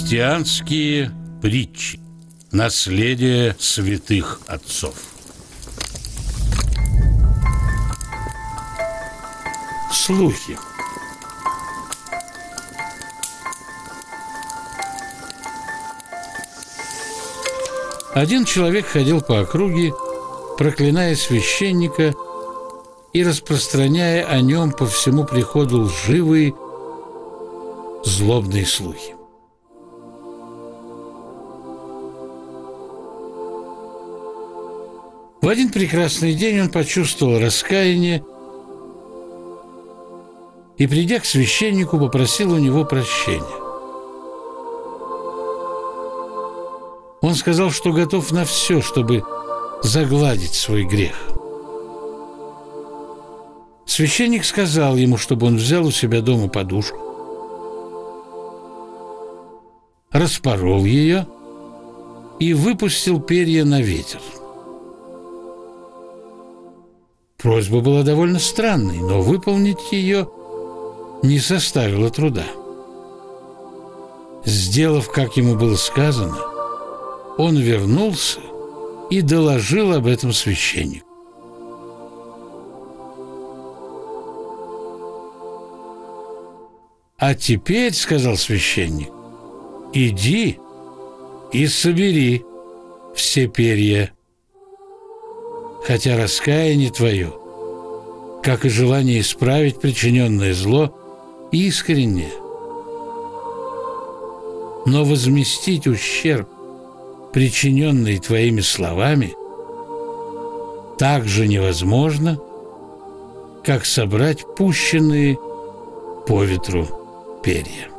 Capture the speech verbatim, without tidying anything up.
Христианские притчи. Наследие святых отцов. Слухи. Один человек ходил по округе, проклиная священника и распространяя о нем по всему приходу лживые, злобные слухи. В один прекрасный день он почувствовал раскаяние и, придя к священнику, попросил у него прощения. Он сказал, что готов на все, чтобы загладить свой грех. Священник сказал ему, чтобы он взял у себя дома подушку, распорол ее и выпустил перья на ветер. Просьба была довольно странной, но выполнить ее не составило труда. Сделав, как ему было сказано, он вернулся и доложил об этом священнику. «А теперь, — сказал священник, — иди и собери все перья, хотя раскаяние твое, как и желание исправить причиненное зло, искренне, но возместить ущерб, причиненный твоими словами, так же невозможно, как собрать пущенные по ветру перья».